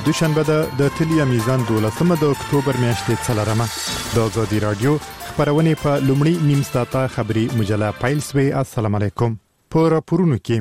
دوشنبه د تلیا میزان 12 د اکتوبر میاشتې 4مه د آزادی رادیو خبرونه په لومړی نیم ساعته خبري مجله پیل سوي. السلام علیکم. په راپورونو کې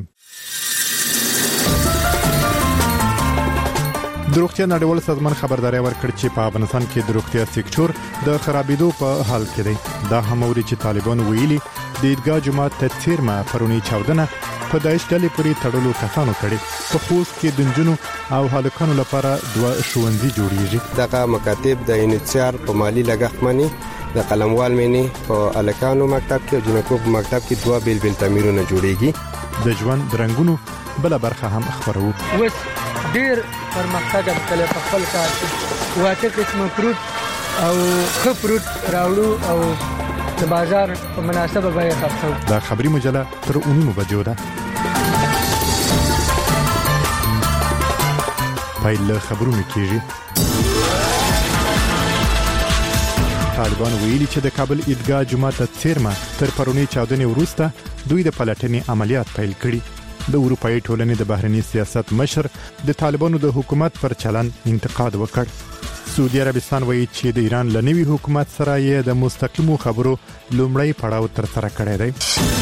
د روغتیا نړیوال سازمان خبرداري ورکړ چې په افغانستان کې د روغتیا سکتور د خرابېدو په حال کې دی. دا هموري چې طالبان ویلي د عیدګاه جماعت ته چیرمه پرونی چاودنه په داعش ډلې پورې تړلو کسانو کړي. په خوست کې د نجونو او هلکانو لپاره دوه ښوونځي جوړیږي. دغه مکاتب د انچار په مالی لګښت باندې د قلموال مینه په الکانو مکتب کې او جنکو په مکتب کې دوه بیل بیل تعمیرونه جوړیږي. د ژوند درنګونو بل برخه هم خبرو. وس ډیر پرمختګ کله په خپل کار کې واټه قسم فروټ او خفروټ راوړو او د بازار په مناسبه بیه خرڅو. دا خبري مجله تر 9 بجو ده. پایله خبرونه کیږي. طالبان ویلي چې د کابل عیدګاه جماعت چیرمه تر پرونی چاودنې وروسته دوی د پلټنې عملیات پیل کړي. د اروپאי ټولنې د بهرنی سیاست مشر د طالبانو د حکومت پر چلن انتقاد وکړ. سعودي عربستان وایي چې د ایران لنوي حکومت سره یې د مستقیمو خبرو لومړی پړاو تر سره کړی دی.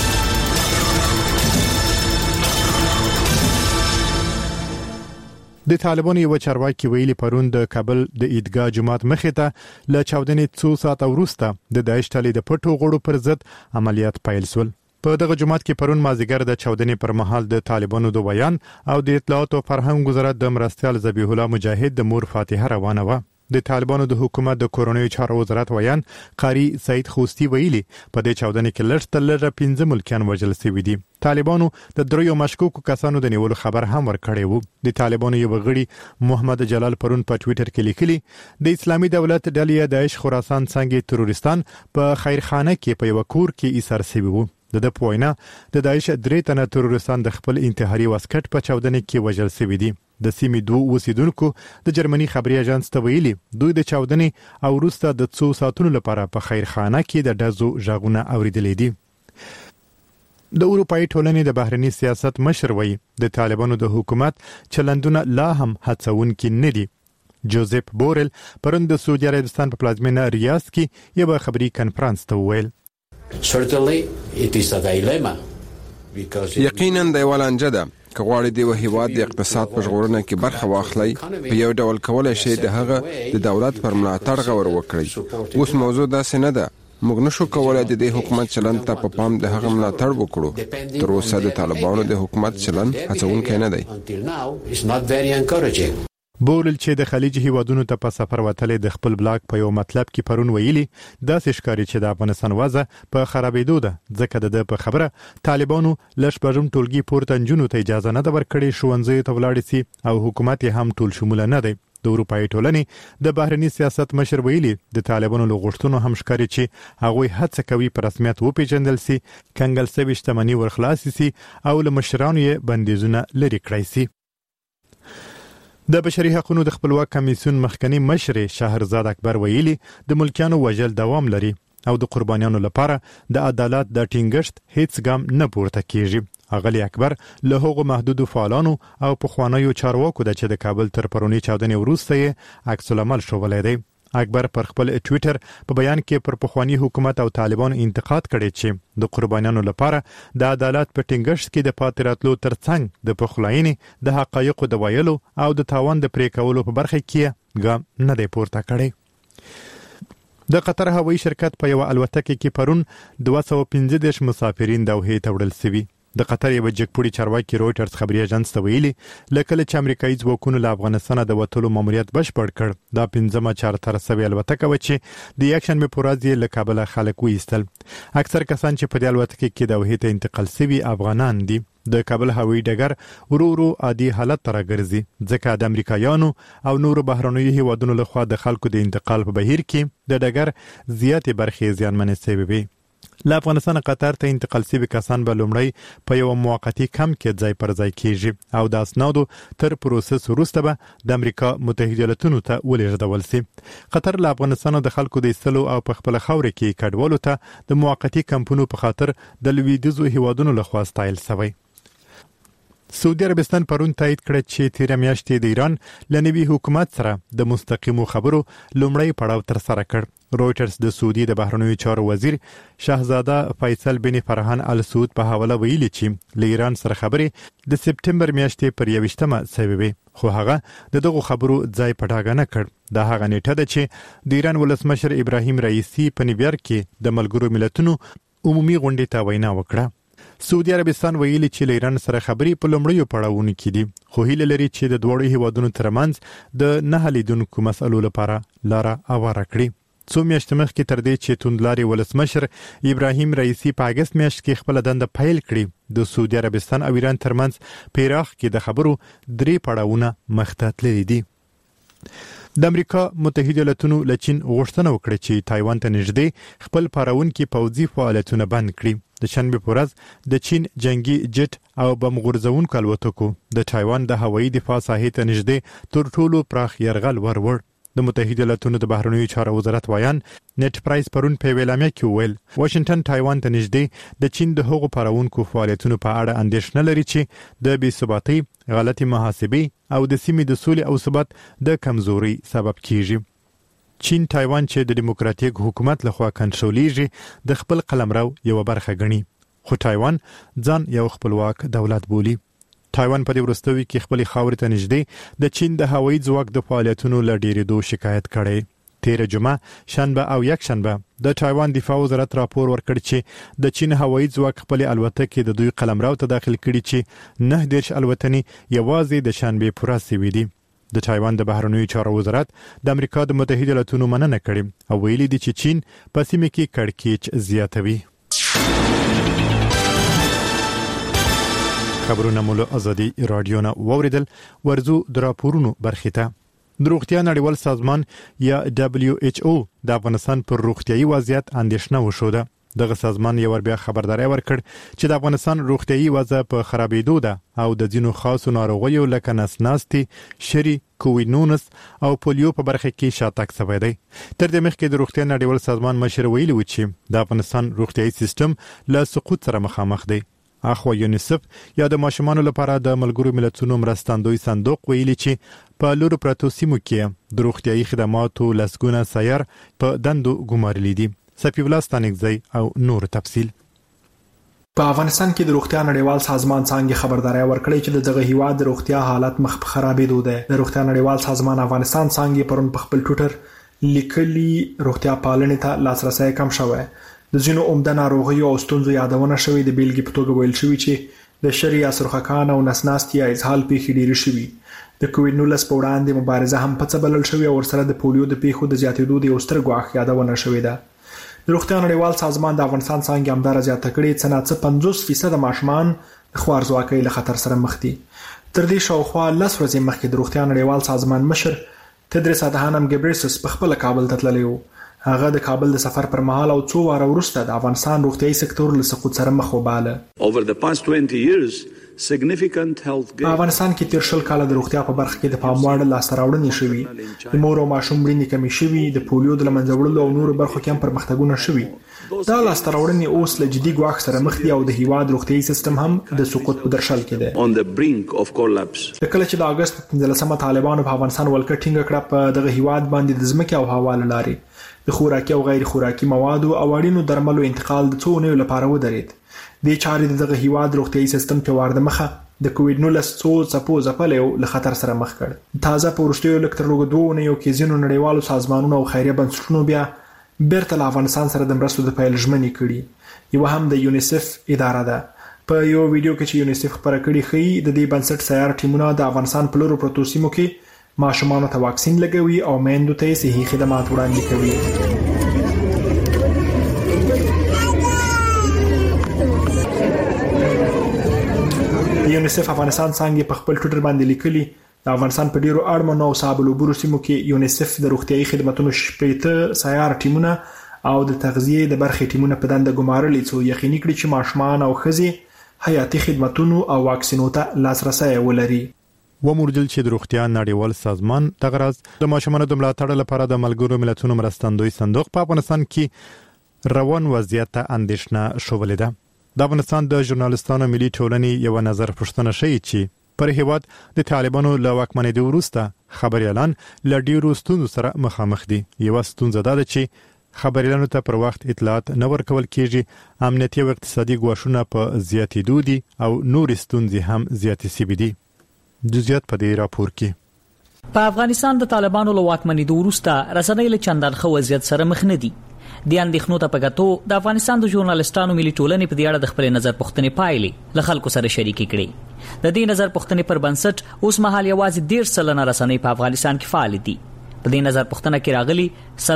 د طالبانو یو چارواکي ویلي پرون د کابل د عیدګاه جماعت مخې ته ل چاودنې 2 ساعت وروسته د داعش ډلې د پټو غړو پر ضد عملیات پیل شول. په دغه جماعت کې پرون مازیګر د چاودنې پر مهال د طالبانو د بیان او د اطلاعات او فرهنګ وزارت د مرستيال ذبیح الله مجاهد د مور فاتحه روانه و. د طالبانو د حکومت د کورونی چارو وزارت ویان قاری سید خوستی ویلي په دې چاودنې کې لږ 15 ملکیان وژل شوي دي. طالبانو د دریو مشکوکو کسانو د نیولو خبر هم ورکړی وو. د طالبانو یو غړي محمد جلال پرون په ټوئیټر کې لیکلي د اسلامي دولت ډلې داعش خراسان څنګه تروریستان په خیرخانه کې په یو کور کې ایثار شوی وو. د پوینا د داعش درې تنه تروریستان د خپل انتحاري واسکټ په چاودنې کې وژل شوي دي. د سیمې دوه اوسیدونکو د جرمني خبري اژانس ته ویلي دوی د چاودنې او وروسته د 2 ساعتونو لپاره په خیرخانه کې د ډزو ژغونه اوریدلې دي. د اروپאי ټولنې د بهرنی سیاست مشر وایي د طالبانو د حکومت چلندونه لا هم هڅونکي نه دي. جوزف بورل پرون د سعودي عربستان په پلازمینه ریاض کې یو خبري کانفرنس ته وویل یقینا د ولانجه ده که غواړي د هیواد د اقتصاد په ژغورنه کې برخه واخلي په یو ډول کولای شي د هغه د دولت پر ملاتړ غور وکړي. اوس موضوع داسې نه ده. موږ نشو کولای د حکومت چلند ته په پام د هغه ملاتړ وکړو. تر اوسه د طالبانو د حکومت چلند هڅونکی نه دی. بورل چې د خلیج هیوادونو ته په سفر وتلې د خپل بلاګ په یو مطلب کې پرون ویلي داسې ښکاري چې د افغانستان وضع په خرابېدو ده ځکه د په خبره طالبانو لږ پرم ټولګي پورته نجونو ته اجازه نه ورکړي ښوونځي ته ولاړ شي او حکومت هم ټول شمول نه دی. د اروپאי ټولنې د بهرنی سیاست مشر ویلي د طالبانو لغښتونو هم ښکاري چې هغه هڅه کوي په رسمیت وپیژندل شي کنګل سوي شتمنۍ ورخلاص شي او له مشرانو یې بندیزونه لري کړی شي. د بشري حقوقو د خپلواک کمیسیون مخکنی مشر شهرزاد اکبر ویلي د ملکیانو وژل دوام لري او د قربانیانو لپاره د عدالت د ټینګښت هیڅ ګام نه پورته کیږي. اغلی اکبر له هغو محدودو فعالانو او پخوانیو چارواکو د چې د کابل تر پرونی چاودنې وروسته عکس العمل شوولای دی. اکبر پر خپل ټوئیټر په بیان کې پر پخوانی حکومت او طالبان انتقاد کړی چې د قربانیانو لپاره د عدالت په ټینګښت کې د پاتراتلو ترڅنګ د پخلاینې د حقایقو د ویلو او د تاوان د پرې کولو په برخه کې ګام نه دی پورته کړی. د قطر هوایي شرکت په یو الوتکه کې پرون 215 مسافرین دوحې ته وړل شوي. د قطر یو جګپوړي چارواکي رويټرز خبري اژانس ته ویلي لکه چې امریکایي ځواکونو له افغانستان د وټولو ماموریت بشپړ کړ. دا 15مه چارتر سوي الوتکه و چې د یکشن په پورازي له کابل خلک وېستل. اکثر کسان چې په دې الوتکه کې دوحې ته انتقال شوي افغانان دي. د کابل هوایي ډګر ورو عادي حالت ته راګرځي ځکه د امریکایانو او نورو بهرنیو هیوادونو لخوا د خلکو د انتقال په بهیر کې د ډګر زیاتې برخې زیانمنې شوي وي. له افغانستان قطر ته انتقال شوي کسان به لومړی په یو موقتی کمپ کې ځای پر ځای کیږي او د اسنادو تر پروسس وروسته به د امریکا متحده ایالاتونو ته ولېږدول شي. قطر له افغانستان د خلکو د ایستلو او په خپل خاور کې کډوالو ته د موقتی کمپونو په خاطر د لویدیځو هیوادونو لخوا ستایل شوی. سعودي عربستان پرون تایید کړ چې تیر میاشتې د ایران لنوي حکومت سره د مستقیمو خبرو لومړی پړاو تر سره کړ. رويټرز د سعودي د بهرنیو چارو وزیر شاهزاده فیصل بن فرحان ال سعود په حواله ویلي چې له ایران سره خبرې د سپټمبر میاشتې پر 21مه سوي، خو هغه دغه خبرو ځای پټاګه نه کړ. دا هغه نیټه ده چې د ایران ولسمشر ابراهیم رئیسی په نیویارک کې د ملګرو ملتونو عمومي غونډې ته وینا وکړه. سعودي عربستان ویلي چې له ایران سره خبرې په لومړیو پړاوونو کې دي، خو هیله لري چې د دوړو هیوادونو ترمنځ د نه حلیدونکو مسلو لپاره لاره هواره کړي. څو میاشتې مخکې تر دې چې توندلاري ولسمشر ابراهیم رئیسی په اگست میاشت کې خپل دنده پیل کړي، د سعودي عربستان او ایران ترمنځ په عراق کې د خبرو 3 پړاوونه مخته تللي دي. د امریکا متحده ایالاتونو له چین غوښتنه وکړه چې تایوان ته نږدې خپل پاراونکي پوځي فعالیتونه بند کړي. د شنبه په ورځ د چین جنگي جټ او بم غورځونکو الوتکو د تایوان د هوایي دفاع ساحې ته نږدې تر ټولو پراخ يرغل ورور. د متحده ایالاتونو د بهرنیو چارو وزارت وایان نت پرایس پرون په ویلامه کې ویل واشنگټن تایوان ته نږدې د چین د هغو پاراونکو فعالیتونو په اړه اندېښنه لري چې د بې ثباتۍ، غلطي محاسبې او د سیمې د سولې او ثبات د کمزوري سبب کیږي. چین تایوان چې د دیموکراتیک حکومت لخوا کنټرولېږي د خپل قلمرو یو برخه ګڼي، خو تایوان ځان یو خپلواک دولت بولي. تایوان په دې وروستیو کې خپل خاورې ته نږدې د چین د هوایي ځواک د فعالیتونو له ډېرېدو شکایت کړی. تیر جمعه شنبه او یک شنبه د تایوان دفاع وزارت راپور ورکړ چې د چین هوایي ځواک خپل الوتکې د دوی قلمرو ته داخل کړي چې 19 الوتنې یوازې د شنبه پر ورځ سوي دي. د تایوان د بهرنیو چارو وزارت د امریکا د متحده ایالاتونو مننه کړې او ویلي دي چې چین په سیمه کې کړکېچ زیاتوي. خبرونه مول ازادي رادیو نه ووریدل. ورزو د راپورونو برخه ته د روغتیا نړیوال سازمان یا WHO د افغانستان پر روغتیايي وضعیت اندېښنه وښوده. دغه سازمان یو بیا خبرداري ورکړ چې د افغانستان روغتیايي وضع په خرابېدو ده او د ځینو خاصو ناروغیو لکه نسناستي، شری، کووینونس او پولیو په برخه کې شاتګ شوی دی. تر دې مخکې د روغتیا نړیوال سازمان مشر ویلي و چې د افغانستان روغتیايي سیستم له سقوط سره مخامخ دی. اخو یونیسف یا د ماشومانو لپاره د ملګرو ملتونو مرستندوی صندوق ویلي چې په لورو پرتو سیمو کې د روغتیايي خدماتو لسګونه سایر په دندو ګمارلي دي. سپی الله ستانګزی او نور تفصیل. په افغانستان کې د روغتیا نړیوال سازمان څنګه خبرداري ورکړي چې دغه هیواد د روغتیا حالت مخ په خرابېدو ده. د روغتیا نړیوال سازمان افغانستان څنګه پرون په خپل ټوټر لیکلي روغتیا پالنې ته لاسرسي کم شوی. د ځینو عمده ناروغیو او ستونزو یادونه شوې. د بیلګې په توګه ویل شوی چې د شری یا سرخکان او نسناستي یا اسهال پیښې ډېرې شوي. د کووید-19 په وړاندې مبارزه هم په څه بلل شوې او ورسره د پولیو د پیښو د زیاتېدو د یو ستر ګواښ یادونه شوې ده. د روغتیا نړیوال سازمان د افغانستان څنګه همدار زیاته کړې چې نه 50% ماشومان د خوارځواکۍ له خطر سره مخ دي. تر دې شاوخوا 10 ورځې مخکې د روغتیا نړیوال سازمان مشر تدرس ادهانم ګبریسس په خپل کابل ته تللی و. هغه د کابل د سفر پر مهال او 2 واره وروسته د افغانستان روغتیايي سکتور له سقوط سره مخ وباله. په افغانستان کې تیر 20 کال د روغتیا په برخه کې د پام وړ لاسته راوړنې شوې. د مور او ماشوم مړینې کمې شوې، د پولیو د لمنځه وړلو او نورو برخو کې هم پرمختګونه شوي. دا لاسته راوړنې اوس له جدي ګواښ سره مخ دي او د هیواد روغتیايي سیستم هم د سقوط په درشل کې دی. کله چې د اگست 15 طالبانو په افغانستان ولکه ټینګه کړه، په دغه هیواد باندې د ځمکې او هوا لارې د خوراکي او غیر خوراکي موادو او اړینو درملو انتقال د 2 اونیو لپاره ودرېد. د چارې دغه هیواد روغتیايي سیستم په وارده مخه د کووید-19 څپو ځپلو له خطر سره مخ کړ. تازه په وروستیو لکتر لږ 2 اونیو کې ځینو نړیوالو سازمانونو او خیریه بنسټونو بیا بیرته له افغانستان سره د مرستو د پیل ژمنې کړي. یو هم د یونیسف اداره ده. په یو ویډیو کې چې یونیسف خبره کړې ښیي د دې بنسټ سیار ټیمونه د افغانستان په لورو پروتو سیمو کې ماشومانو ته واکسین لګوي او میندو ته صحي خدمات وړاندې کوي. یونیسف افغانستان څنګه په خپل ټوټر باندې لیکلي د افغانستان په ډیرو اړمنو او صابلو بورو سیمو کې یونیسف د روغتیايي خدماتو شپېته سیار ټیمونه او د تغذیه د برخې ټیمونه په دنده ګمارلي څو یقیني کړي چې ماشومان او ښځې حیاتي خدماتونو او واکسینو ته لاسرسي ولري. وموردل چې د روغتیا نړیوال سازمان دغرض د ماشومانو د ملاتړ لپاره د ملګرو ملتونو مرستندوی صندوق په افغانستان کې روان وضعیت ته اندېښنه شولې ده. د افغانستان د ژورنالستانو ملي ټولنې یو نظر پوښتنه شوې چې پر هیواد د طالبانو له واکمنۍ وروسته خبريالان له ډیرو ستونزو سره مخامخ دي. یو ستونزه ده چې خبريالانو ته پر وخت اطلاعات نه ورکول کیږي، امنیتي او اقتصادي ګواښونه په زیاتېدو دي او نور ستونزې هم زیاتې شوې دي. جزئیات په دې راپور کې. په افغانستان د طالبانو له واکمنۍ وروسته رسنۍ له چندان ښه وضعیت سره مخ نه دي. د اندېښنو ته په کتو د افغانستان د ژورنالستانو ملي ټولنې په دې اړه د خپل نظر پوښتنې پایلې له خلکو سره شریکې کړې. د دې نظر پوښتنې پر بنسټ اوس مهال یوازې 13% رسنۍ په افغانستان کې فعال دي. په دې نظر پوښتنه کې راغلي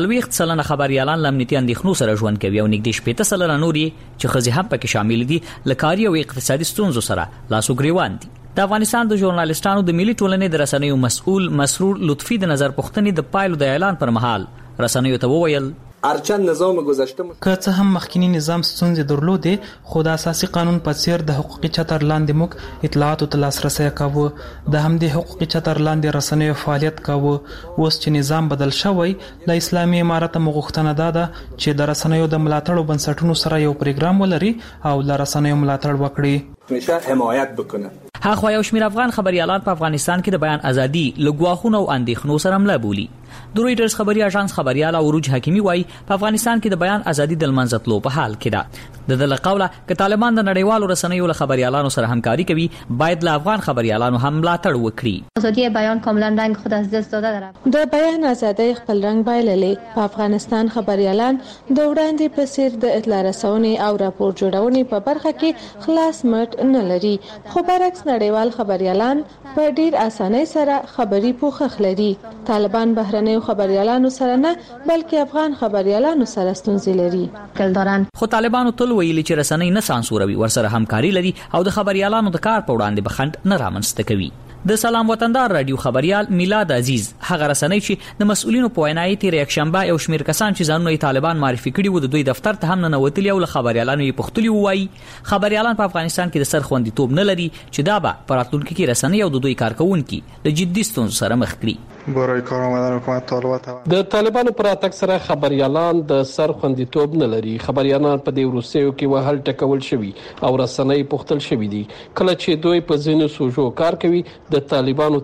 40% خبريالان لمنیتي اندېښنو سره ژوند کوي او نږدې 70% نوري چې خزي هم پکې شامل دي لکاري او اقتصادي ستونزو سره لاسو ګریوان دي. د افغانستان د ژورنالستانو د ملي ټولنې د رسنیو مسؤل مسرور لطفي د نظر پوښتنې د پایلو د اعلان پر مهال رسنیو ته وویل ارچن نظام گذشته که څه هم مخکینی نظام ستونزې درلودې، خو د اساسي قانون په څیر د حقوقي چتر لاندې موږ اطلاعاتو ته لاسرسی کاوه. د همدې حقوقي چتر لاندې رسنیو فعالیت کاوه. اوس چې نظام بدل شوی، ل اسلامي امارت مغوښتنه ده چې د رسنیو د ملاتړ بنسټونو سره یو پروګرام ولري او د رسنیو ملاتړ وکړي، همیشه حمایت بکنه. هغه یو شمېر افغان خبريالان په افغانستان کې د بیان ازادي لګواخونو او اندېښنو سره مله بولي. د رويټرز خبري اژانس خبريال عروج حکیمی وایي په افغانستان کې د بیان ازادي د منځتلو په حال کې ده. د دغه قوله ک طالبان د نړیوالو رسنیو له خبريالانو سره همکاري کوي، باید له افغان خبريالانو هم ملاتړ وکړي. ازادي بیان کاملا رنگ خود از دست داده داره. د بیان ازادي خپل رنگ بایللې. په افغانستان خبريالان د وړاندې په سیر د اطلاع رسونې او راپور جوړونې په برخه کې خلاص مټ نه لري، خو برعکس نړیوال خبريالان په ډیر اسانۍ سره خبري پوښښ لري. طالبان بهرنیو خبريالانو سره نه بلکې افغان خبريالانو سره ستونزې لري. خو طالبانو تل ویلي چې رسنۍ نه سانسوروي، ورسره همکاري لري او د خبريالانو د کار په وړاندې بخند نه رامنځته کوي. د سلام وطندار رادیو خبريال میلاد عزیز هغه رسنۍ چې د مسؤلینو په وینا یې تیر یکشنبه یو شمیر کسان چې ځانونه یې طالبان معرفي کړي وو د دوی دفتر ته هم نه نوتلی او له خبريالانو یې پوښتلي وایي خبريالان په افغانستان کې د سر خوندیتوب نه لري چې دا به په راتلونکي کې رسنۍ او د دوی کارکونکي د جدي ستونزو سره مخ کړي. برای کار آمدن حکومت طالبان د طالبانو پر اتک سره خبريالان د سر خوندیتوب نه لري. خبريالان په دې وروستیو کې وهل ټکول شوي او رسنۍ پوښتل شوي دي کله چې دوی په ځینو سوژو کار کوي د طالبانو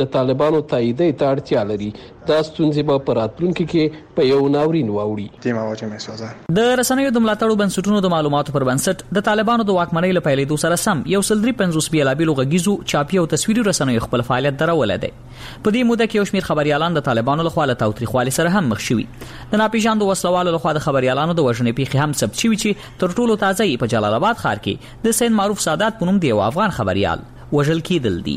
تاییدې ته اړتیا لري. دا ستونزې به په راتلونکي کې په یو ناورین واوړي. د رسنیو د ملاتړو بنسټونو د معلوماتو پر بنسټ د طالبانو د واکمنۍ له پیلېدو سره سم 153 بیلابېلو غږیزو چاپي او تصویري رسنیو خپل فعالیت درول دی. په دې موده کې یو شمېر خبريالان د طالبانو له خوا له تاوتریخوالي سره هم مخ شوي. د ناپېژاندو وسلوالو له خوا د خبريالانو د وژنې پیښې هم ثبت شوي چې تر ټولو تازه یې په جلال آباد ښار کې د سید معروف سادات په نوم د یو افغان خبريال وژل کېدل دي.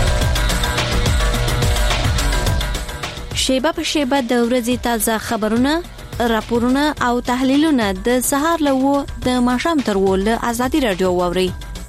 شیبه په شیبه د ورځې تازه خبرونه، راپورونه او تحلیلونه د سهار له 9 د ماښام تر 10 له ازادي رادیو واوري.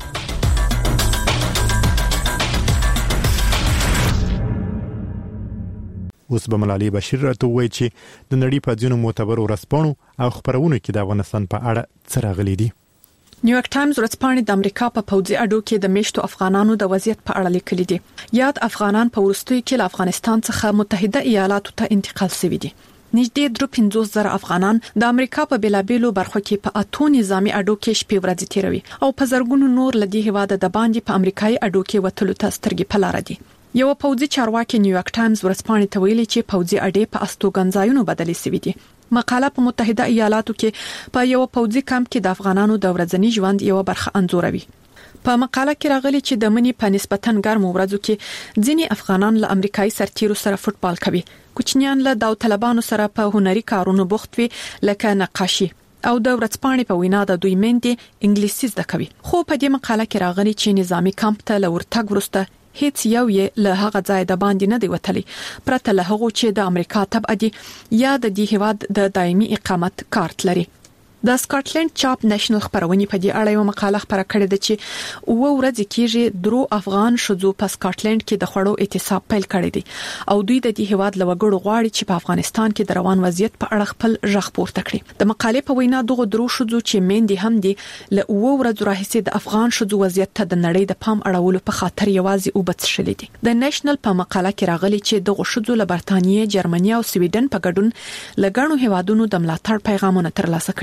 اوس به ملالي بشیر راته وایي چې د نړۍ په ځینو معتبرو ورځپاڼو او خبرونو کې د افغانستان په اړه څه راغلي دي. نیویارک ټایمز ورځپاڼه د امریکا په پوځي اډو کې د میشتو افغانانو د وضعیت په اړه لیکلي دي. یاد افغانان په ورستۍ کې له افغانستان څخه متحده ایالاتو ته انتقال شوي دي. نږدې 350,000 افغانان د امریکا په بیلابېلو برخو کې په اتو نظامی اډو کې شپې ورځې تیروي او په زرګونو نور لدی هواده د باندې په امریکایي اډو کې وتلو ته سترګې په لار دي. یو پوځي چارواکي نیویارک ټایمز ورځپاڼې ته ویلي چې پوځي اډې په استوګنځایونو بدلې شوي دي. مقاله په متحده ایالاتو کې په یو پوځي کمپ کې د افغانانو د ورځني ژوند یو برخه انځوروي. په مقاله کې راغلي چې د منی په نسبتاً ګرمو ورځو کې ځینې افغانان له امریکایي سرتیرو سره فوتبال کوي. کوچنیان له داوطلبانو سره په هنري کارونو بوخت وي لکه نقاشي او د ورځپاڼې په وینا د دوی میندې انګلیسي زده کوي. خو په دې مقاله کې راغلي چې نظامی کمپ ته لورتګ ورسته هیڅ یو یې له هغه ځای د باندې نه دی وتلی پرته له هغه چې د امریکا تبع دي یا د دې هواد د دایمي اقامت کارت لري. د سکاټلند چاپ نېشنل خبرونه په دې اړه یو مقاله خبره کړې ده چې و ورځ کېږي درو افغان شذو په سکاټلند کې د خړو اعتصاب پیل کړی دی او دوی د دې هواد لوګړو غواړي چې په افغانستان کې د روان وضعیت په اړه خپل ژغ پورته کړي. د مقالې په وینا دغه درو شذو چې میندې هم دي له و ورځ راهیسې د افغان شذو وضعیت ته د نړۍ د پام اړولو په خاطر یوازې وبڅ شلې دي. د نېشنل په مقاله کې راغلي چې دغه شذو له برتانیې، جرمني او سویډن په ګډون لګڼو هوادونو د ملاتړ پیغامونه ترلاسه کړي.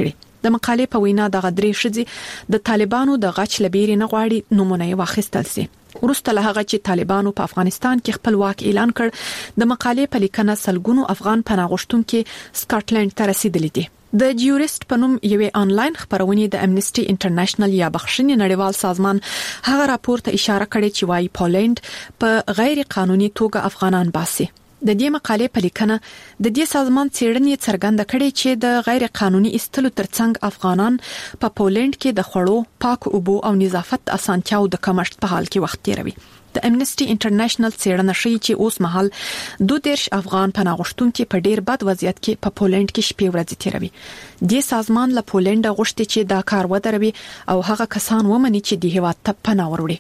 د مقالې په وینا د غدري شذې د طالبانو د غچ لبیري نه غواړي نمونه واخیستل سي. ورسته له هغه چې طالبانو په افغانستان کې خپل واک اعلان کړ د مقالې په لیکنه سلګونو افغان پناه غوښتونکو سکاټلند ته رسیدلي دي. د جیورست په نوم یوې آنلاین خبرونې د امنیسټي انټرنیشنل یا بخښنې نړیوال سازمان هغه راپور ته اشاره کړې چې وايي پولند په غیر قانوني توګه افغانان باسي. د دې مقالې په لیکنه د دې سازمان څېړنې څرګنده کړې چې د غیر قانوني استلو ترڅنګ افغانان په پولند کې د خوړو، پاک اوبو او نظافت اسانتیاو د کمښت په حال کې وخت تیروي. د امنیسټي انټرنیشنل څېړنه ښيي چې اوس مهال 22 افغان پناه غوښتونکي په ډیر بد وضعیت کې په پولند کې شپې ورځې تیروي. د سازمان له پولند غوښتي چې دا کار ودروي او هغه کسان ومني چې د هیواد ته پناه وروړي.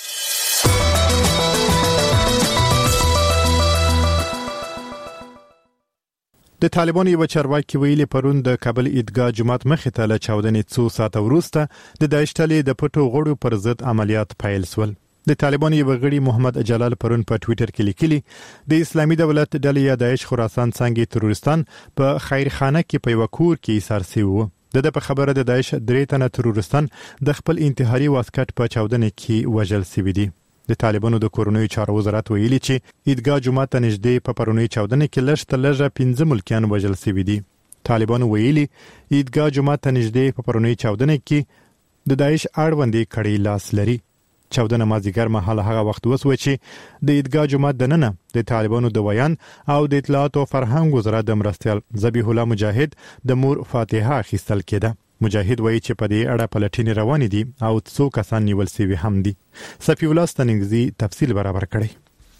د طالبانو یو چارواکي ویلي پرون د کابل عیدګاه جمعات مخې ته له چاودنې څو ساعت وروسته د داعش ډلې د پټو غړو پر ضد عملیات پیل شول. د طالبانو یو غړي محمد جلال پرون په ټوئیټر کې لیکلي د اسلامي دولت ډلې یا داعش خراسان څنګه تروریستان په خیرخانه کې په یو کور کې ایثار شوی وو. د په خبره د داعش درې تنه تروریستان د خپل انتحاري واسکټ په چاودنې کې وژل شوی دي. د طالبانو د کورونی چارو وزارت ویلي چې عیدګاه جمعه ته نږدې په پرونی چاودنې کې لږ تر لږه 15 ملکیان وژل شوي دي. طالبانو ویلي عیدګاه جمعه ته نږدې په پرونی چاودنې کې د داعش اړوندې کړي لاس لري. چاودنه مازیګر مهال هغه وخت وسو چې د عیدګاه جمعه د ننه د طالبانو د ویان او د اطلاعات او فرهنګ وزارت د مرستيال ذبیح الله مجاهد د مور فاتحه اخیستل کېده. مجاهد وایي چې په دې اړه پلټنې روانې دي او څو کسان نیول شوي هم دي. صفی الله ستنګزي تفصیل برابر کړي.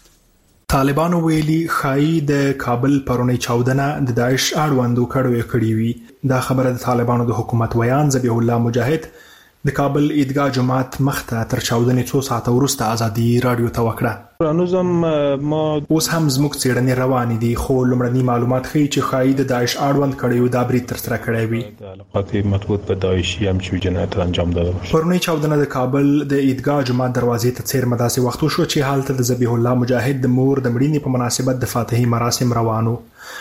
طالبانو ویلي خای د کابل پرونی چاودنه د داعش اړوندو کړي وي. دا خبره د طالبانو د حکومت ویان ذبیح الله مجاهد د کابل عیدګاه جمعات مخته تر چاودنې 2 ساعت وروسته ازادي رادیو ته وکړه. نوزم ما اوس هم زموږ څېړنې روانې دي خو لومړني معلومات ښیي چې خای د داعش اړوند کړي دا برید تر سره کړی وي. د علاقات مربوط په داعشي هم چې جنایت انجام دادل. پرونی چاودنه د کابل د عیدګاه جمعات دروازې ته څیر مداسي وخت شو چې حالت د ذبیح الله مجاهد د مور د مړینې په مناسبت د فاتحي مراسم روانو.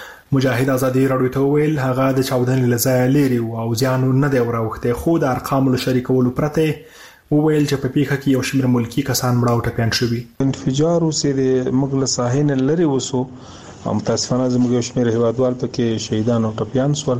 مجاهد ازادي رادیو ته ویل هغه د چاودنې لځای لري او ځان نه دی وروخته خو د ارقام له شریکولو پرته ویل چې په پیښه کې یو شمېر ملکی کسان مړ او ټپيان شوي. انفجار وسې مغل ساحل لري وسو متاسفانه زموږ یو شمېر هیوادوال پکې شهیدان او ټپيان سول.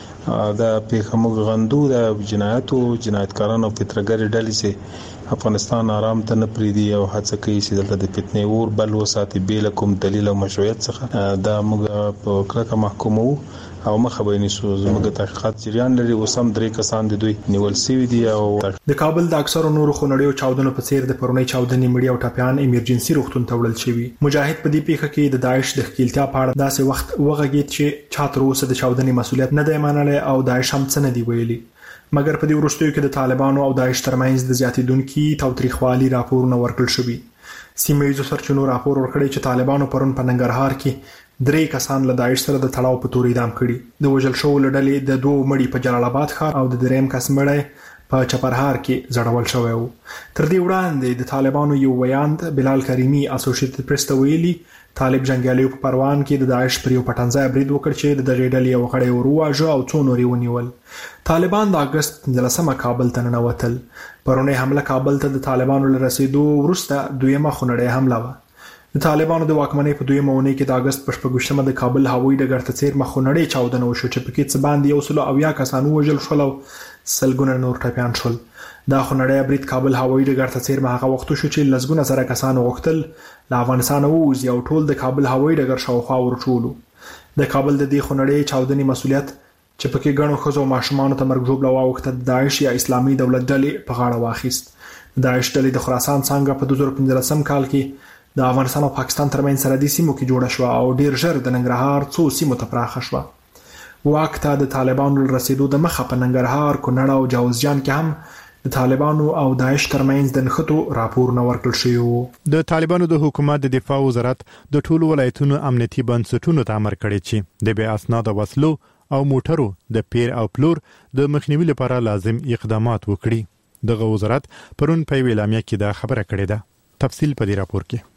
دا پیښه موږ غندو د جنایتکارانو پترګری ډلې سي افغانستان آرام ته نه پریدي او هڅه کوي چې دلته د فتنې اور بل وساتي بیل کوم دلیل او مشروعیت څخه دا موږ په کلکه محکومو او مخه نشو. زموږ تحقیقات جریان لري او سم درې کسان د دوی نیول شوی دي او د کابل د اکثر نورو خونړیو چاودنو په څیر د پرونی چاودنې مړي او ټپيان ایمرجنسي روغتون ته وړل شوی. مجاهد په دې پیښه کې د داعش د خپلتیا په اړه داسې وخت وغږید چې چا تر اوسه د چاودنې مسؤلیت نه دی منلی او داعش هم څه نه دی ویلي. مګر په دې وروستیو کې د طالبانو او داعش ترمنځ د زیاتیدونکو تاوتریخوالي راپورونه ورکړل شوي. سیمه‌ییزو سرچینو راپور ورکړی چې طالبانو پرون په ننګرهار کې 3 کسان له داعش سره د تړاو په تور اعدام کړي. د وژل شوو لړلې د 2 مړي په جلال آباد ښار او د 3 کس مړی په چپرهار کې زړول شوی وو. تر دې وړاندې د طالبانو یو ویاند بلال کریمی اسوسییټډ پریس ته ویلي طالب جنگیالیو په پروان کې د داعش پر یو پټنځای برید وکړ چې د دغې ډلې یو غړی ورواژه او څو نورې ونیول. طالبان د اگست 15 کابل ته ننوتل. پرونی حمله کابل ته د طالبانو له رسیدو وروسته دویمه خونړۍ حمله وه. د طالبانو د واکمنۍ په دویمه اونۍ کې د اگست په 14مه د کابل هوایي ډګر ته څیر خونړۍ چاودنه وشو چې پکې څه باندې 100 کسان وژل شول او سلګونه نور ټپيان شول. دا خونړۍ برید کابل هوایي ډګر ته څیر هغه وخت شو چې لږونه زره کسان وغوښتل له افغانستان ووځي او ټول د کابل هوایي ډګر شاوخوا ورچولو. د کابل د دې خونړۍ چاودنې مسؤلیت چې پکې ګڼو ښځو او ماشومانو ته مرګ ژوبله واوښته د داعش یا اسلامي دولت ډلې په غاړه واخیست. د داعش ډلې د خراسان څنګه په 2015 کال کې د افغانستان او پاکستان ترمنځ سرحدي سیمو کې جوړه شو او ډیر ژر د ننګرهار څو سیمو ته پراخه شو. واک ته د طالبانو رسیدو د مخه په ننګرهار، کونړ او جوزجان کې هم د طالبانو او داعش ترمنځ د نښتو راپور نه ورکړل شوی وو. د طالبانو د حکومت د دفاع وزارت د ټولو ولایتونو امنیتي بنسټونو ته امر کړی چې د بې اسناد وسلو او موټرو د پیر او پلور د مخنیوي لپاره لازم اقدامات وکړي. دغه وزارت پرون په اعلامیه کې دا خبره کړې ده. تفصیل په دې راپور کې.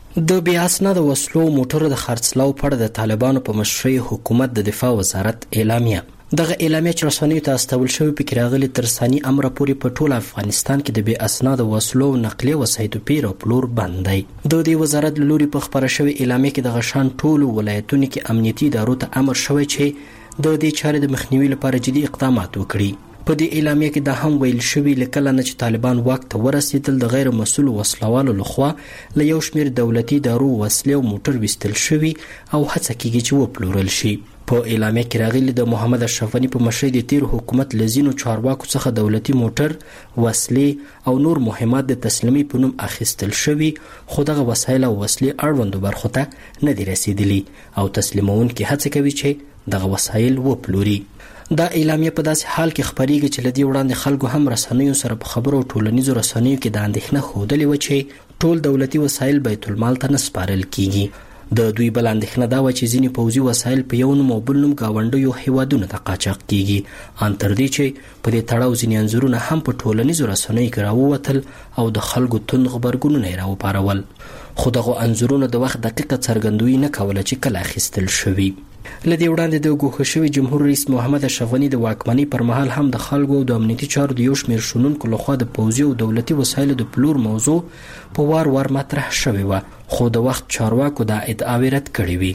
د بې اسناد وسلو موټرو د خرڅلاو پر د طالبانو په مشرۍ حکومت د دفاع وزارت اعلامیه دغه اعلامیه چې رسنیو ته استول شوې پکې راغلي تر ثاني امر پورې په ټول افغانستان کې د بې اسناد وسلو او نقلیه وسایطو پیر او پلور بند دی. د دې وزارت لوري په خبره شوې اعلامیه کې د غشان ټول ولایتونو کې امنیتي ادارو ته امر شوی چې د دې چارې د مخنیوي لپاره جدي اقدامات وکړي. په دې اعلامیه کې دا هم ویل شوی لکه نه چې طالبان واک ته ورسېدل د غیر مسؤل وسلوالو لخوا له یو شمېر دولتي ادارو وسلې او موټر ویستل شوي او هڅه کیږي چې وپلورل شي. په اعلامیه کې راغلي د محمد اشرف غني په مشرۍ د تیر حکومت لزینو چارواکو څخه دولتي موټر، وسلې او نور مهمات د تسلیمي په نوم اخیستل شوي، خو دغه وسایل او وسلې اړوندو برخو ته نه دي رسیدلي او تسلیمونکي هڅه کوي چې دغه وسایل وپلوري. دا اعلامیه په داسې حال کې خبرېږي چې لدی وړاندې خلکو هم رسنیو سره په خبرو او ټولنیزو رسنیو کې د اندېښنه ښودلې و چې ټول دولتي وسایل بیت المال ته نه سپارل کیږي. د دوی بل اندېښنه دا و چې ځینې پوځي وسایل په یو نوم او بل نوم ګاونډیو هیوادونو ته قاچاق کیږي. ان تر دې چې په دې تړاو ځینې انځورونه هم په ټولنیزو رسنیو کې راووتل او د خلکو توند غبرګونونه یې راوپارول، خو دغه انځورونه د وخت دقیقه څرګندوي نه کوله چې کله اخیستل شوي. لدی وړاندې د ګوښه شوي جمهور رئیس محمد اشرف غني د واکمنۍ پر مهال هم د خلکو او د امنیتي چارو د یو شمېر شنونکو لخوا د پوځي او دولتي وسایلو د پلور موضوع په وار وار مطرح شوې وه، خو د وخت چارواکو دا ادعاوې رد کړې وې.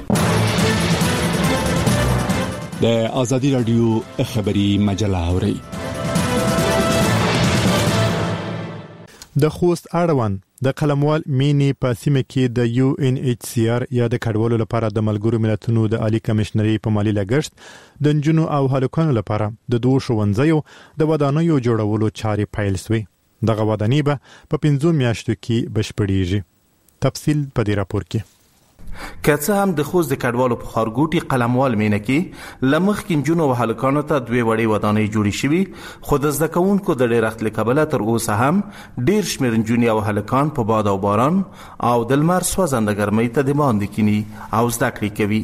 د ازادي راډیو خبري مجله اورئ. د خوست اړوند د قلموال مینی په سیمه کې د UNHCR یا د کډوالو لپاره د ملګرو ملتونو د عالی کمشنري په مالی لګښت د نجونو او هلکانو لپاره د دوه ښوونځیو د ودانیو جوړولو چارې پیل شوې. دغه ودانۍ به په 5 میاشتو کې بشپړېږي. تفصیل په دې راپور کې. که څه هم د خوست د کډوالو په ښارګوټي قلموال مینه کې له مخکې نجونو او هلکانو ته 2 وړې ودانۍ جوړې شوي، خو د زده کوونکو د ډېرښت له کبله تر اوسه هم ډېر شمېر نجونې او هلکان په باد او باران او د لمر سوځنده ګرمۍ ته د باندې کینی او زده کړې کوي.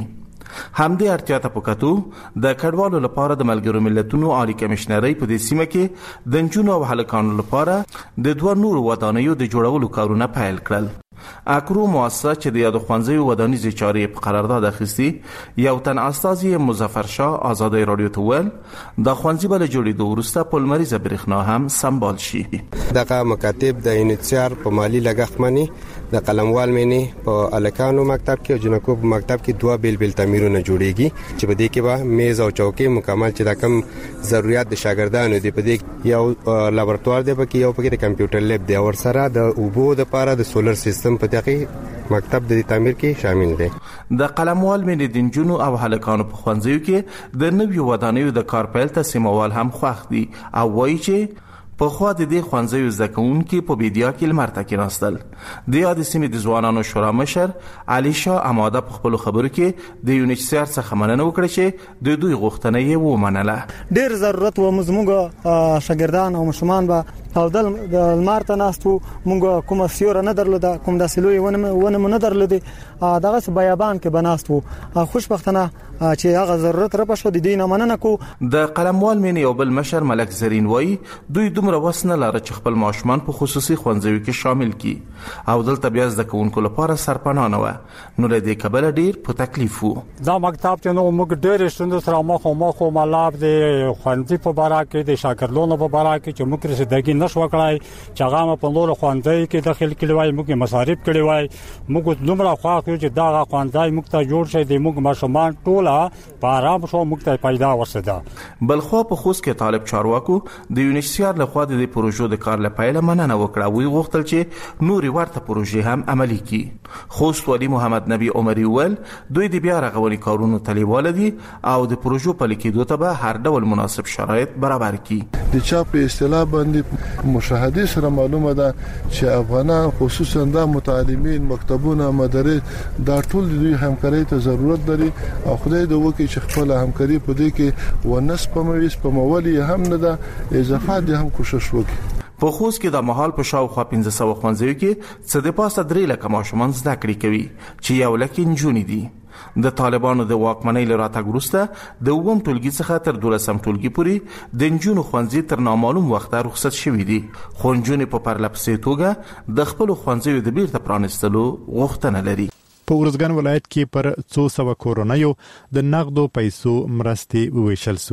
همدې اړتیا ته په کتو د کډوالو لپاره د ملګرو ملتونو عالی کمشنرۍ په دې سیمه کې د نجونو او هلکانو لپاره د 2 نورو ودانیو د جوړولو کارونه پیل کړل. اکرو مؤسسه چې د یاد ښوونځیو ودانیزې چارې په قرارداد اخیستي، یو تن استازي مظفر شاه ازادي رادیو ته ویل د ښوونځي بل جوړېدو وروسته په لمریزه برېښنا هم سمبال شي. دغه مکاتب د UNHCR په مالی لګښت باندې د قلموال مینې په الکانو مکتب کې او جنکو په مکتب کې 2 بیل بیل تعمیرونه جوړیږي چې په دې کې به میز او چوکۍ مکمل چې د کم ضرورت د شاګردانو دی، په دې یو لابراتوار دی، په کې یو پکې د کمپیوټر لیب دی او سره د اوبو د لپاره د سولر سیستم په دغه مکتب د تعمیر کې شامل دی. د قلموال مینې د نجونو او هلکانو په ښوونځیو کې د نویو ودانیو د کار پیل ته سیموال هم خوښ دي او وایي چې په خوا د دې ښوونځیو زده کوونکي په بیدیا کې لمر ته کېناستل. د یاد سیمې د ځوانانو شورا مشر علي شاه اماده په خپلو خبرو کې د UNHCR څخه مننه وکړه چې د دوی غوښتنه یې ومنله. ډېر ضرورت و موږ شاګردان او مشران به او د لمر ته ناستو، موږ کومه سیوره نه درلوده، کوم داسې لوی ونه نه درلودې، دغه بیابان کې بناستو. خوشبختانه چې هغه ضرورت را پښو د دینه مننه کو. د قلموال مینې یو بل مشر ملک زرین وایي دوی دومره وس نه لري چې خپل ماشومان په خصوصي ښوونځیو کې شامل کړي او دلته بیا زده کوونکو لپاره سرپناه نه و، نو له دې کبله ډیر په تکلیف وو. دا مکتب چې نو موږ ډېر ستوندو سره مخ ملاب د ښوونځي په باره کې د شاګردانو په باره کې چې موږ رسیدګي نشو کړای چې هغه په نور ښوونځي کې داخل کړي وای، موږ مصارف کړي وای، موږ دومره خواخو چې دا ښوونځي موږ ته جوړ شي د موږ ماشومان ټول په آرام شو موږ ته پیدا وسده. بلخو په خوست کې طالب چارواکو د UNHCR لخوا د پروژو د کار لپاره مننه وکړه، وی غوښتل چې نوري ورته پروژې هم عملي کړي. خوست والی محمد نبی عمری ول دوی د بیا رغونې کارونو تلیواله دي او د پروژو په لیکدو ته به هر ډول مناسب شرایط برابر کړي. د چا په اصطلاح باندې مشاهده سره معلومه ده چې افغانان خصوصا د متعلمین مکتبونه مدارس دا ټول د همکارۍ ته ضرورت لري او خدای دې وکړي چې خپل همکاري په دې کې ونسپموي سپمولي هم نه ده، اضافه دې هم کوشش وکړي. په خوست کې د مهال په شاوخوا 1500 ښوونځیو کې څه د پاسه 3 لکه ماشومان زده کړې کوي چې 1 لک نجونې دي. د طالبانو د واکمنۍ له راتګ وروسته د 9م ټولګي څخه تر 12م ټولګي پورې د نجونو ښوونځي تر نامعلوم وخته رخصت شوي دي، خو نجونې په پرلپسې توګه د خپلو ښوونځیو د بیرته پرانیستلو غوښتنه لري. په ورځګان ولایت کې پر 200 کورونیو د نقدو پیسو مرستې وویشل شوې.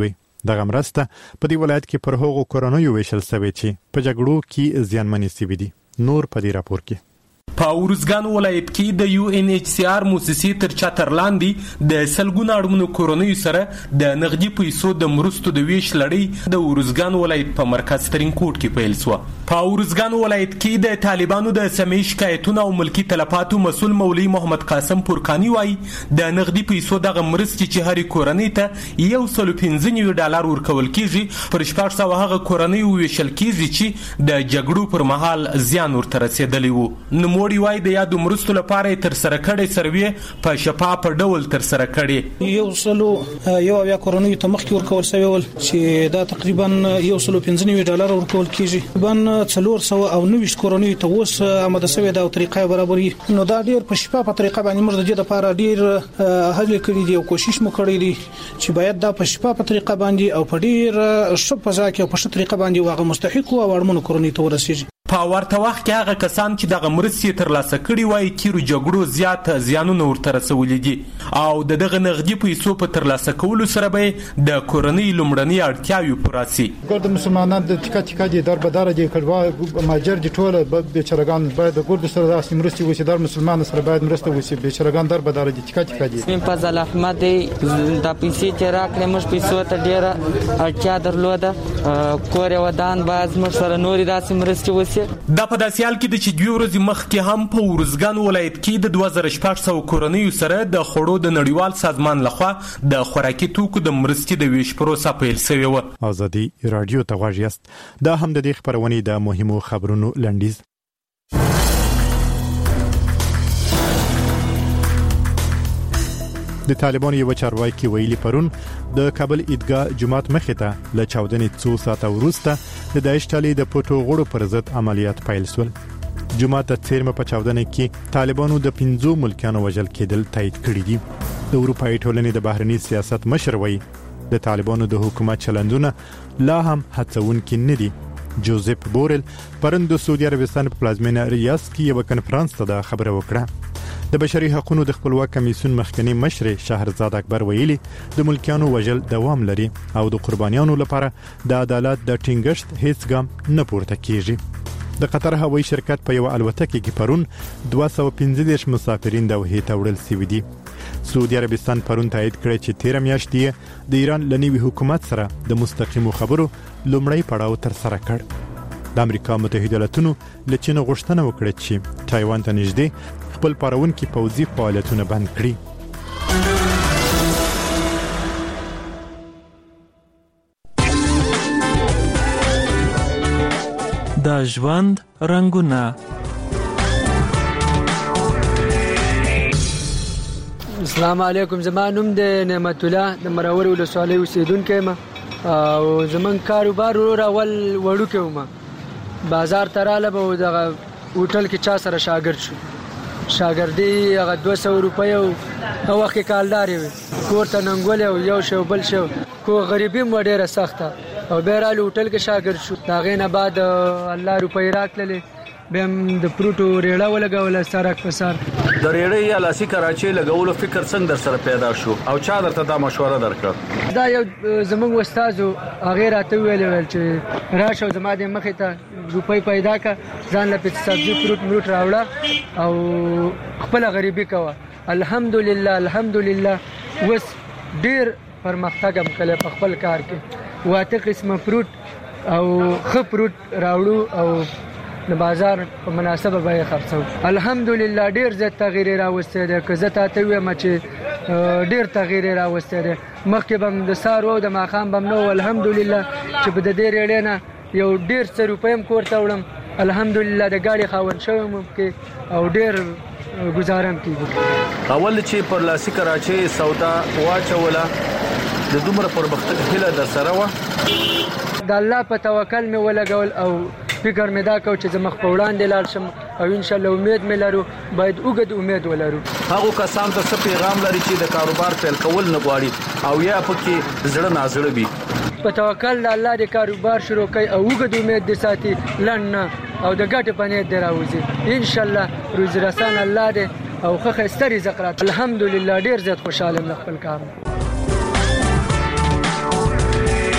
دغه مرسته په دې ولایت کې پر هغو کورنیو ویشل شوې چې په جګړو کې زیانمنې شوي دي. نور په دې راپور کې په ارزګان ولایت کې د UNHCR موسسې تر چتر لاندې د سلګونو اړمنو کورنیو سره د نغدي پیسو د مرستو د ویش لړۍ د ارزګان ولایت په مرکز ترینکوټ کې پیل شو. په ارزګان ولایت کې د طالبانو د سمې شکایتونو او ملکی تلفاتو مسول مولوی محمد قاسم پورکانی وایي د نغدي پیسو دغه مرستې چې هرې کورنۍ ته $115 ورکول کیږي پر 600 هغه کورنۍ ویشل کیږي چې د جګړو پر مهال زیان ورته رسیدلی وو. نوموړي وایي د یادو مرستو لپاره تر سره کړي سروې په شفاف ډول تر سره کړي. یو کورنۍ ته مخکې ورکول شوی ول چې دا تقریبا $115 ورکول کیږي. بن 490 کورنۍ ته اوس آماده شوی دا طریقه برابرې. نو دا ډیر په شفاف طریقه باندې موږ د دې لپاره ډیر هڅه کړې دي او کوشش مو کړې دي چې باید دا په شفاف طریقه باندې او په ډیر ښه فضا کې او په ښه طریقه باندې واغه مستحق او اړمنو کورنۍ ته ورسیږي. په ورته وخت کې هغه کسان چې دغه مرستې ترلاسه کړي وایي تیرو جګړو زیات زیانونه ورته رسولي دي او د دغه نغدي پیسو په ترلاسه کولو سره به د کورنۍ لومړنۍ اړتیاوې پوره شي. ګرد مسلمانان د ټیکا ټیکا دي در بدار دي کډوا ماجر دي ټول بیچارهګان باید د ګرد سره د مرستې وشي. در مسلمان سره باید مرسته وشي. بیچارهګان در بدار دي ټیکا ټیکا دي. اسم فضل احمد د پیسې چې راکړې موږ پیسو ته ډیره اړتیا درلوده. کور ودان باز موږ سره نوري داسې مرستې وشي. دا په داسې حال کې د چې 2 ورځې مخکې هم په ارزګان ولایت کې د 2600 کورنیو سره د خوړو د نړیوال سازمان لخوا د خوراکي توکو د مرستې د ویش پروسه پیل شوې وه. ازادي رادیو ته غواړئ یاست. دا هم د دې خبرونې د مهمو خبرونو لنډیز. د طالبانو یو چارواکي ویلي پرون د کابل عیدګاه جمعات مخې ته له چاودنې 2 ساعته وروسته د داعش ډلې د پټو غړو پر ضد عملیات پیل شول. جمعات څیرمه په چاودنې کې طالبانو د 15 ملکیانو وژل کېدل تایید کړي دي. د اروپאי ټولنې د بهرني سیاست مشر وایي د طالبانو د حکومت چلندونه لا هم هڅونکي نه دي. جوزيف بورل پرون د سعودي عربستان په پلازمینه ریاض کې یو کنفرانس ته خبره وکړه. د بشري حقوقو د خپلواک کمیسیون مخکنی مشر شهرزاد اکبر ویلي د ملکیانو وژل دوام لري او د قربانیانو لپاره د عدالت د ټینګښت هیڅ ګام نه پورته کیږي. د قطر هوایي شرکت په یو الوتکه کې پرون 215 مسافرین د وهې ته وړل شوي دي. سعودي عربستان پرون تایید کړی چې 13 میاشتې د ایران لنیوي حکومت سره د مستقیمو خبرو لومړی پړاو تر سره کړ. د امریکا متحده ایالاتونو له چین غوښتنه وکړه چې تایوان ته نږدې خپل پرونکي پوځي فعالیتونه بند کړي. د ژوند رنگونه. السلام علیکم. زما نوم د نعمت الله د مراور ولسوالۍ اوسیدونکی یم او زمون کاروبار اول وړوکی وم. بازار ته راله به دغه هوټل کې چا سره شاګرد شو. شاګردي هغه 200 روپۍ او وخت کې کالدار وي. کور ته ننګول او یو شو بل شو. کو غریبي مو ډیره سخته او بیرال هوټل کې شاګرد شو. دا غینه بعد الله روپۍ راکړلې بهم د پروتو ریړه ولګول سرک په سر. د ریړې یا لاسي کراچي لګولو فکر څنګه در سره پیدا شو او چا درته دا مشوره درکړه؟ دا یو زمونږ استادو هغه راته ویل چې راشه زما د مخې ته روپۍ پیدا کا ځان له سبزی فروټ مروټ راوړه او خپل غریبي کوه. الحمدلله وس ډیر پرمختګ هم کړی په خپل کار کې. واته قسمه فروټ او خ فروټ راوړو او د بازار په مناسبه به خرڅو. الحمدلله ډیر زیات تغییر راوسته ده. که زه ته وایم چې ډیر تغییر راوسته ده. مخکې بم د سارو د ماخام بم نو الحمدلله چې په د دې ریړې نه یو ډیر څه روپیم کور ته وړم. الحمدلله د ګاډي خاون شوم کې او ډیر گزارم کیږي. اول چې پر لاسي کراچي سودا واچوله د دومره پرمختګ هله در سره و. د الله په توکل مې ولګول او فکر مې دا کو چې زمخ په وړاندې لاړ شم او ان شاء الله امید مې لرو. باید وګد امید ولرو. هغه کسان ته څه پیغام لري چې د کاروبار پیل کول نه غواړي او یا پکې زړه نازړه وي؟ په توکل الله د کاروبار شروع کوي او وګد امید د ساتي لن او د ګټ په نیت دراوځي. ان شاء الله روزي رسان الله دې او خخ استری زقرات. الحمدلله ډیر زیات خوشاله یم خپل کار.